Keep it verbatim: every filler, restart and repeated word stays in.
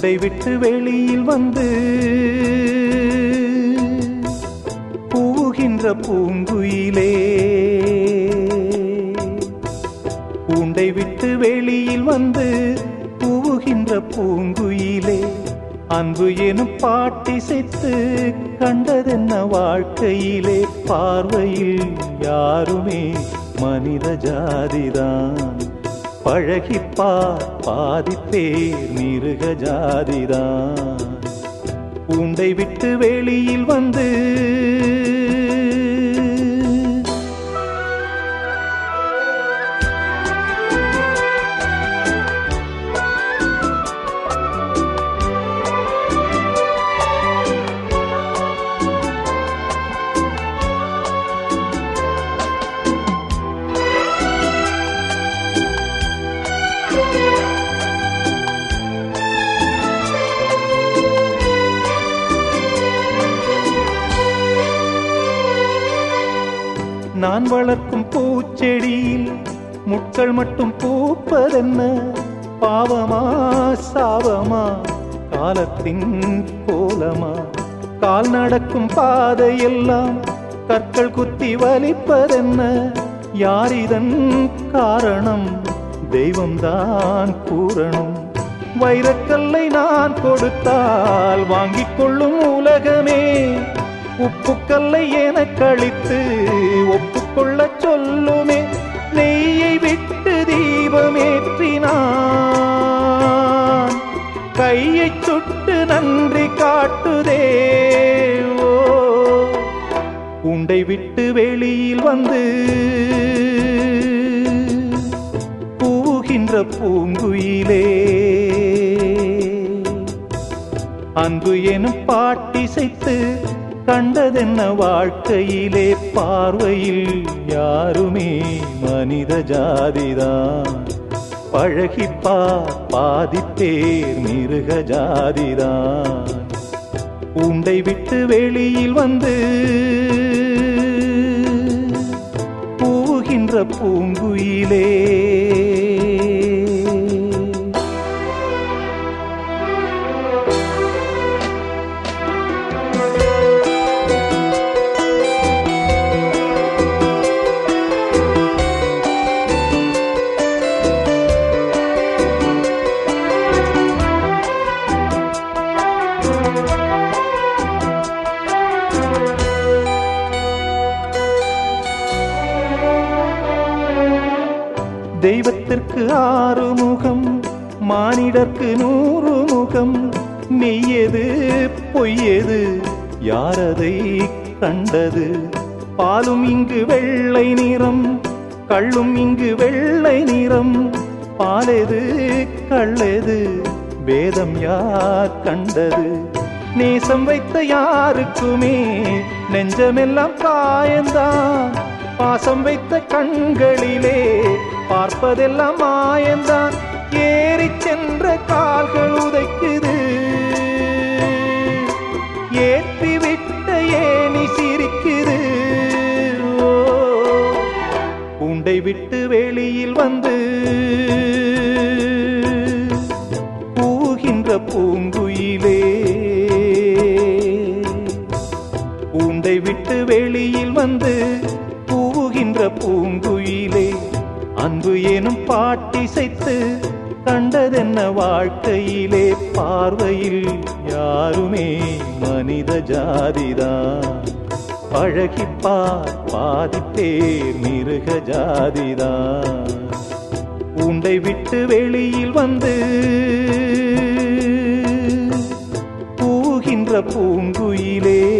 கூண்டை விட்டு வெளியில் வந்து கூவுகின்ற பூங்குயிலே, கூண்டை விட்டு வெளியில் வந்து கூவுகின்ற பூங்குயிலே, அன்பு எனும் பாட்டிசைத்து கண்டதென்ன வாழ்க்கையிலே, பார்வையில் யாருமே மனித ஜாதிதான், பழகிப்பார் பாதிப்பேர் மிருக ஜாதிதான். கூண்டை விட்டு வெளியில் வந்து நான் வளர்க்கும் பூச்செடியில் முட்கள் மட்டும் பூப்பதென்ன, பாவமா சாவமா காலத்தின் கோலமா, கால் நடக்கும் பாதையெல்லாம் கற்கள் குத்தி வலிப்பதென்ன, யார் இதன் காரணம் தெய்வம்தான் கூறணும், வைரக்கல்லை நான் கொடுத்தால் வாங்கிக் கொள்ளும் உலகமே, உப்புக்கல்லை என கழித்து ஒப்புக்கொள்ள சொல்லுமே, நெய்யை விட்டு தீபமேற்றினான் கையை சுட்டு நன்றி காட்டுதே. ஓ, கூண்டை விட்டு வெளியில் வந்து கூவுகின்ற பூங்குயிலே, அன்பு எனும் பாட்டிசைத்து கண்டதென்ன வாழ்க்கையிலே, பார்வையில் யாருமே மனித ஜாதிதான், பழகிப்பார் பாதிப்பேர் மிருக ஜாதிதான். கூண்டை விட்டு வெளியில் வந்து கூவுகின்ற பூங்குயிலே. தெய்வத்திற்கு ஆறு முகம், மானிடர்க்கு நூறு முகம், மெய்யது பொய்யது யாரதை கண்டது, பாலும் இங்கு வெள்ளை நிறம் கள்ளும் இங்கு வெள்ளை நிறம், பாலெது கள்ளெது வேதம் யார் கண்டது, நேசம் வைத்த யாருக்குமே நெஞ்சமெல்லாம் காயந்தான், பாசம் வைத்த கண்களிலே பார்ப்பதெல்லாம் மாயந்தான், ஏறி சென்ற கால்கள் உதைக்குது, ஏற்றி விட்ட ஏனி சிரிக்குது. ஓ, கூண்டை விட்டு வெளியில் வந்து கூவுகின்ற பூங்குயிலே, கூண்டை விட்டு வெளியில் வந்து கூவுகின்ற பூங்குயிலே, அன்பு எனும் பாட்டிசைத்து கண்டதென்ன வாழ்க்கையிலே, பார்வையில் யாருமே மனித ஜாதிதான், பழகிப்பார் பாதிப்பேர் மிருக ஜாதிதான். கூண்டை விட்டு வெளியில் வந்து கூவுகின்ற பூங்குயிலே.